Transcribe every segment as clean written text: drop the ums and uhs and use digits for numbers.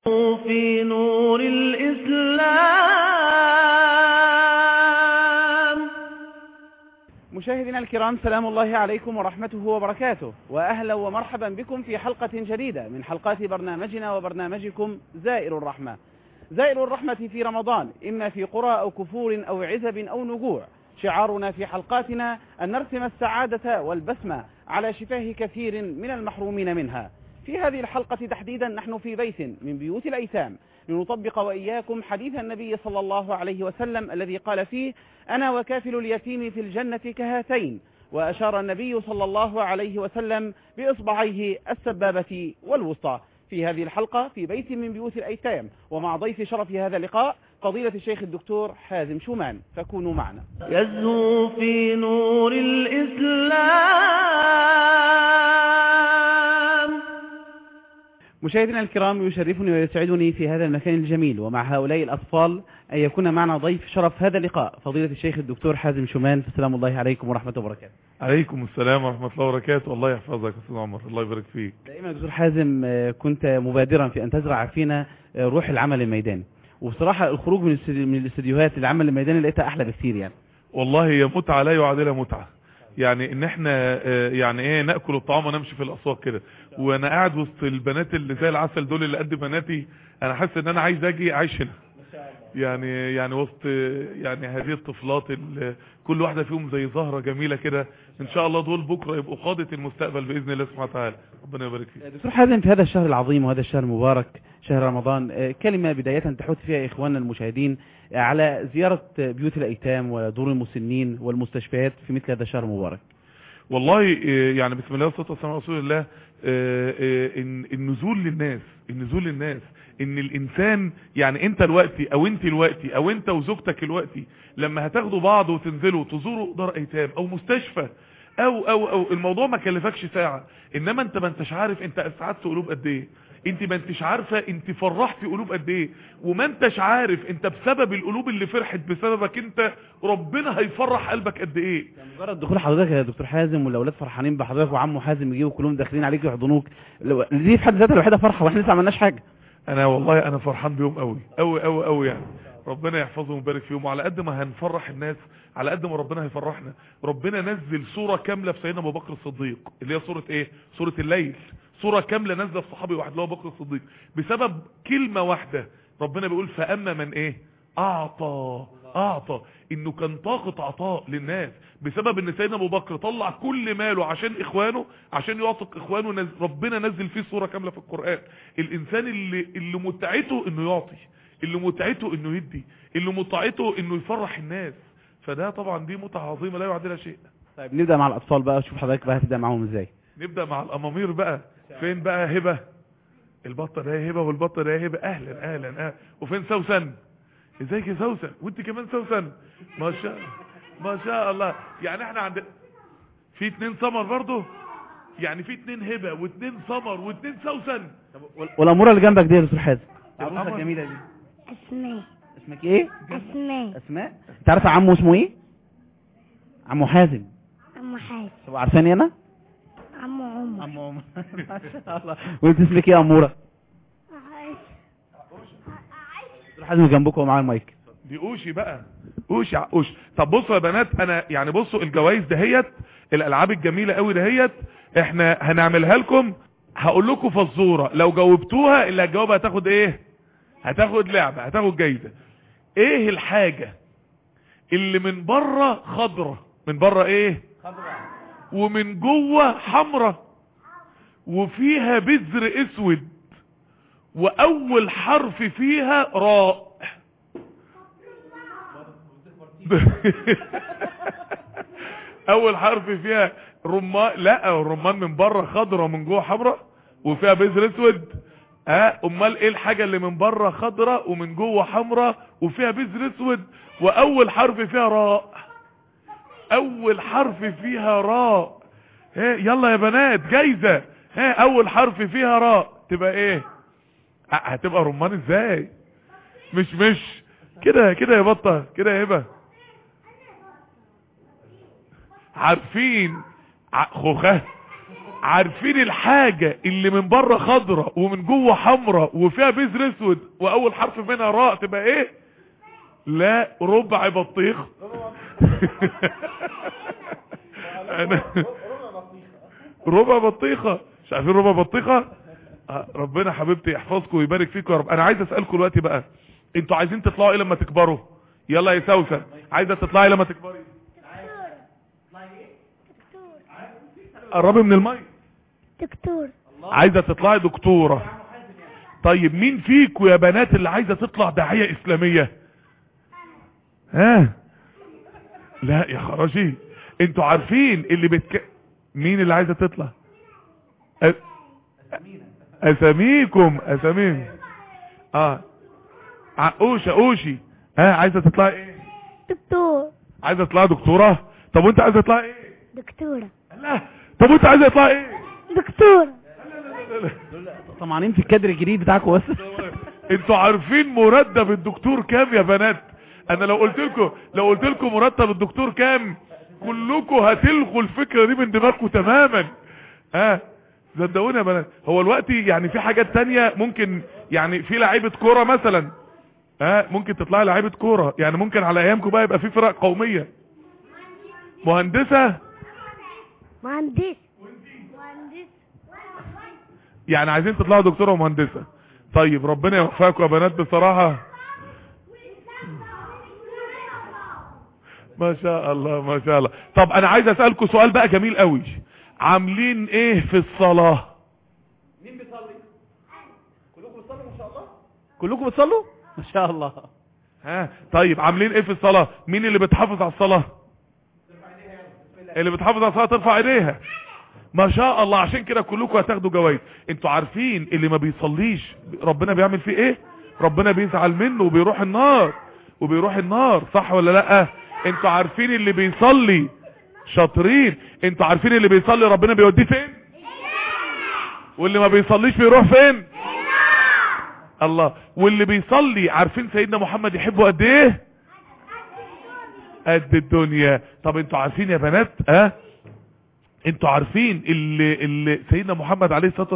في نور الإسلام. مشاهدينا الكرام، سلام الله عليكم ورحمته وبركاته، وأهلا ومرحبا بكم في حلقة جديدة من حلقات برنامجنا وبرنامجكم زائر الرحمة. زائر الرحمة في رمضان، إما في قرى أو كفور أو عزب أو نجوع. شعارنا في حلقاتنا أن نرسم السعادة والبسمة على شفاه كثير من المحرومين منها. في هذه الحلقة تحديدا نحن في بيت من بيوت الأيتام لنطبق وإياكم حديث النبي صلى الله عليه وسلم الذي قال فيه: أنا وكافل اليتيم في الجنة كهاتين. وأشار النبي صلى الله عليه وسلم بإصبعيه السبابة والوسطى. في هذه الحلقة في بيت من بيوت الأيتام، ومع ضيف شرف هذا اللقاء فضيلة الشيخ الدكتور حازم شومان، فكونوا معنا. يزهو في نور الإسلام. مشاهدينا الكرام، يشرفني ويسعدني في هذا المكان الجميل ومع هؤلاء الأطفال أن يكون معنا ضيف شرف هذا اللقاء فضيلة الشيخ الدكتور حازم شومان. السلام الله عليكم ورحمة الله وبركاته. عليكم السلام ورحمة الله وبركاته. الله يحفظك يا أستاذ عمر، الله يبارك فيك. دائما دكتور حازم كنت مبادرا في أن تزرع فينا روح العمل الميداني، وبصراحة الخروج من الاستديوهات للعمل الميداني لقيتها أحلى بكثير. يعني والله هي متعة لا يعادلها متعة. يعني ان احنا يعني ايه ناكل الطعام ونمشي في الاسواق كده، وانا قاعد وسط البنات اللي زي العسل دول اللي قد بناتي، انا حاسس ان انا عايز اجي اعيش هنا. يعني وسط يعني هذه الطفلات اللي كل واحدة فيهم زي زهرة جميلة كده، ان شاء الله دول بكرة يبقوا قادة المستقبل بإذن الله سبحانه وتعالى. ربنا يبارك فيك. دكتور حازم، في هذا الشهر العظيم وهذا الشهر المبارك شهر رمضان، كلمة بداية تحث فيها إخواننا المشاهدين على زيارة بيوت الأيتام ودور المسنين والمستشفيات في مثل هذا الشهر المبارك. والله يعني بسم الله والصلاة والسلام على رسول الله. النزول للناس ان الانسان، يعني انت الوقتي او انت الوقتي او انت وزوجتك الوقتي لما هتاخدوا بعض وتنزلوا تزوروا دار ايتام او مستشفى او الموضوع ما كلفكش ساعة، انما انت ما انتش عارف انت اسعدت قلوب قد ايه، انت ما انتش عارفة انت فرحت قلوب قد ايه، وما انتش عارف انت بسبب القلوب اللي فرحت بسببك انت ربنا هيفرح قلبك قد ايه. مجرد دخول حضرتك يا دكتور حازم والاولاد فرحانين بحضرتك وعمو حازم يجيبوا كلهم داخلين عليك يحضنوك، دي في حد ذاتها الوحيده فرحه، واحنا لسه ما عملناش حاجه. انا فرحان بيهم قوي يعني. ربنا يحفظهم ويبارك فيهم، وعلى قد ما هنفرح الناس على قد ما ربنا هيفرحنا. ربنا نزل سورة كاملة في سيدنا ابو بكر الصديق اللي هي سورة ايه؟ سورة الليل. سورة كاملة نزل في صحابي واحد اللي هو ابو بكر الصديق بسبب كلمة واحدة. ربنا بيقول فأما من ايه؟ اعطى. انه كان طاقة عطاء للناس بسبب ان سيدنا ابو بكر طلع كل ماله عشان اخوانه، عشان يعطق اخوانه. ربنا نزل فيه سورة كاملة في القرآن. الانسان اللي متعته انه يعطي، اللي متعته انه يدي، اللي متعته انه يفرح الناس، فده طبعا دي متعة عظيمة لا يعادلها شيء. طيب نبدأ مع الاطفال بقى، شوف حضرتك بقى هتبدأ معاهم ازاي. نبدأ مع الامامير بقى. فين بقى هبة؟ البطة ده هبة والبطة ده هبة. اهلا. وفين سوسن؟ ازيك يا سوسن؟ وانت كمان سوسن؟ ما شاء الله. يعني احنا عند في 2 سمر برضو، يعني في 2 هبة و2 سمر و2 سوسن. والاموره اللي جنبك دي يا دكتور حازم العروسه الجميله دي اسماء. اسمك ايه؟ اسماء. انت عارفه عمو اسمه ايه؟ عمو حازم. عمو حازم. طب عارفاني انا؟ عمو عمر. ما شاء الله. وانت اسمك ايه يا اموره؟ دكتور حازم جنبكم ومعاه المايك. دي اوشي بقى، اوشي. طب بصوا يا بنات، انا يعني بصوا الجوائز دهيت، الالعاب الجميله قوي دهيت احنا هنعملها لكم. هقول لكم فزوره، لو جاوبتوها اللي هتجاوبها هتاخد ايه؟ هتاخد لعبه، هتاخد جايزه. ايه الحاجه اللي من بره خضره، من بره ايه؟ خضره، ومن جوه حمره، وفيها بذر اسود، واول حرف فيها راء؟ اول حرف فيها رمان. لا، الرمان من بره خضره ومن جوه حمراء وفيها بذر اسود. امال ايه الحاجه اللي من بره خضره ومن جوه حمراء وفيها بذر اسود واول حرف فيها راء؟ اول حرف فيها راء. يلا يا بنات جايزه. اول حرف فيها راء تبقى ايه؟ هتبقى رمان ازاي؟ مش كده يا بطه، كده يا هبه. عارفين خوخه؟ عارفين الحاجة اللي من بره خضرة ومن جوه حمرة وفيها بذر اسود واول حرف منها راء تبقى ايه؟ لا، ربع بطيخ. ربع بطيخة. مش عارفين ربع بطيخة؟ ربنا حبيبتي يحفظكم ويبارك فيكم يا رب. انا عايز اسألكم دلوقتي بقى، انتوا عايزين تطلعوا ايه لما تكبروا؟ يلا يا سوسن، عايزة تطلعي لما تكبري؟ قربي من الماء. دكتور. عايزة تطلعي دكتورة. طيب مين فيكم يا بنات اللي عايزة تطلع داعية اسلامية؟ ها؟ لا يا خراشي، انتوا عارفين اللي مين اللي عايزة تطلع؟ اساميكم. اوشي. عايزة تطلعي ايه؟ دكتور. عايزة تطلعي دكتورة؟ طب وانت عايزة تطلعي ايه؟ دكتورة. لا، طب وانت عايزة تطلعي ايه؟ دكتورة. طمعانين في الكادر الجديد بتاعكم بس. انتوا عارفين مرتب الدكتور كام يا بنات؟ انا لو قلت لكم مرتب الدكتور كام كلكم هتلغوا الفكرة دي من دماغكم تماما. صدقوني يا بنات. هو الوقت يعني في حاجات تانية ممكن، يعني في لعيبة كورة مثلا، ممكن تطلعي لعيبة كورة، يعني ممكن على ايامكم بقى يبقى في فرق قومية. مهندسة. مهندس. يعني عايزين تطلعوا دكتورة ومهندسة. طيب ربنا يوفقكم يا بنات بصراحة. ما شاء الله. طب انا عايز اسألكم سؤال بقى جميل قوي. عاملين ايه في الصلاة؟ مين بيصلي؟ كلكم بتصلوا ما شاء الله؟ كلكم بتصلوا؟ ما شاء الله. طيب عاملين ايه في الصلاة؟ مين اللي بتحافظ على الصلاة؟ اللي بتحافظ على الصلاة ترفع ايديها. ما شاء الله. عشان كده كلكم هتاخدوا جوائز. انتوا عارفين اللي ما بيصليش ربنا بيعمل فيه ايه؟ ربنا بيزعل منه وبيروح النار. صح ولا لا؟ انتوا عارفين اللي بيصلي شاطرين، انتوا عارفين اللي بيصلي ربنا بيوديه فين؟ واللي ما بيصليش بيروح فين؟ الله. واللي بيصلي عارفين سيدنا محمد يحبه قد ايه؟ قد الدنيا. طب انتوا عارفين يا بنات انتوا عارفين اللي سيدنا محمد عليه الصلاة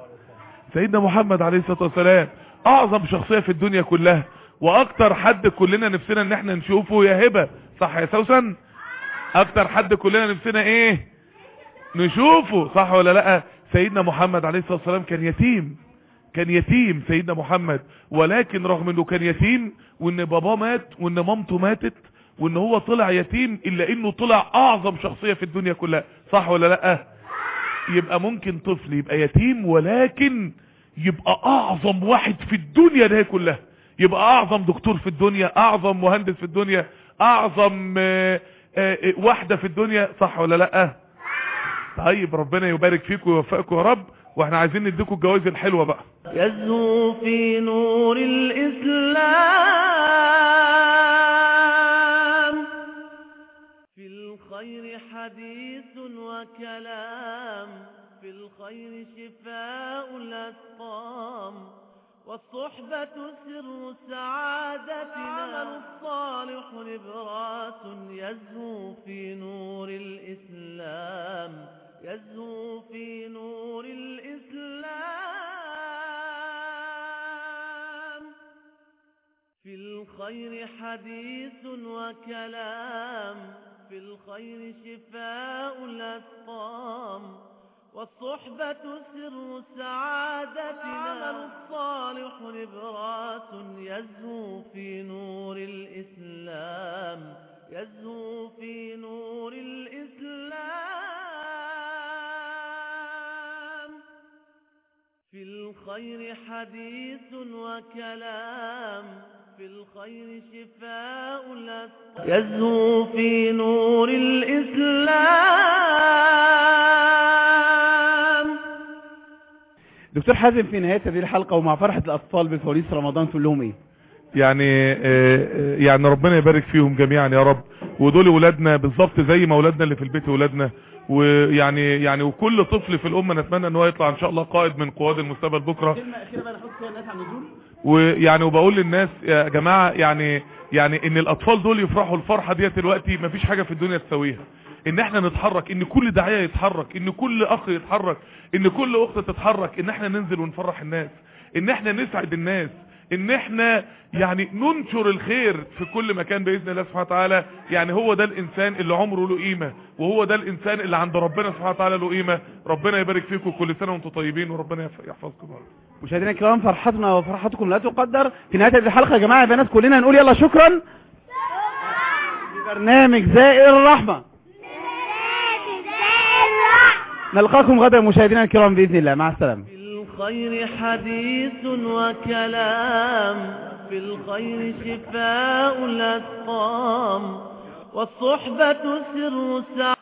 والسلام اعظم شخصية في الدنيا كلها، واكتر حد كلنا نفسنا ان احنا نشوفه يا هبة، صح يا سوسن؟ اكتر حد كلنا نفسنا ايه؟ نشوفه، صح ولا لا؟ سيدنا محمد عليه الصلاة والسلام كان يتيم سيدنا محمد، ولكن رغم انه كان يتيم وان باباه مات وان مامته ماتت وان هو طلع يتيم، الا انه طلع اعظم شخصية في الدنيا كلها، صح ولا لا؟ يبقى ممكن طفل يبقى يتيم ولكن يبقى اعظم واحد في الدنيا ده كلها، يبقى اعظم دكتور في الدنيا، اعظم مهندس في الدنيا، اعظم واحدة في الدنيا، صح ولا لا؟ طيب ربنا يبارك فيكم ويوفقكم يا رب. واحنا عايزين نديكم الجوائز الحلوة بقى. يزهو في نور الإسلام، في الخير حديث وكلام، في الخير شفاء الأسقام، والصحبة سر سعادتنا، الصالح نبراس يزهو في نور الإسلام، يزهو في نور الإسلام، في الخير حديث وكلام، في الخير شفاء الأسقام، والصحبة سر سعادتنا، الصالح نبراس يزهو في نور الإسلام، يزهو في نور الإسلام، في الخير حديث وكلام، في الخير شفاء الأسقام، يزهو في نور الإسلام. دكتور حازم، في نهاية هذه الحلقة ومع فرحة الأطفال بفوانيس رمضان تقول لهم ايه؟ يعني ربنا يبارك فيهم جميعا يا رب، ودول ولادنا بالظبط زي ما ولادنا اللي في البيت ولادنا، ويعني وكل طفل في الأمة نتمنى ان هو يطلع ان شاء الله قائد من قواد المستقبل بكرة. كلمة أخيرة بقى نحط فيها الناس على النزول. وبقول للناس يا جماعة، يعني ان الأطفال دول يفرحوا الفرحة ديت دلوقتي مفيش حاجة في الدنيا تسويها. ان احنا نتحرك، ان كل داعية يتحرك، ان كل اخ يتحرك، ان كل اخت تتحرك، ان احنا ننزل ونفرح الناس، ان احنا نسعد الناس، ان احنا يعني ننشر الخير في كل مكان باذن الله سبحانه وتعالى. يعني هو ده الانسان اللي عمره له قيمه، وهو ده الانسان اللي عند ربنا سبحانه وتعالى له قيمه. ربنا يبارك فيكم، كل سنه وانتم طيبين، وربنا يحفظكم. مشاهدينا الكرام، فرحتنا وفرحتكم لا تقدر. في نهايه هذه الحلقه يا جماعه يا بنات كلنا نقول يلا شكرا في برنامج زائر الرحمه. نلقاكم غدا مشاهدينا الكرام باذن الله، مع السلامه. في الخير حديث وكلام، في الخير شفاء الأسقام، والصحبة سر سعادة.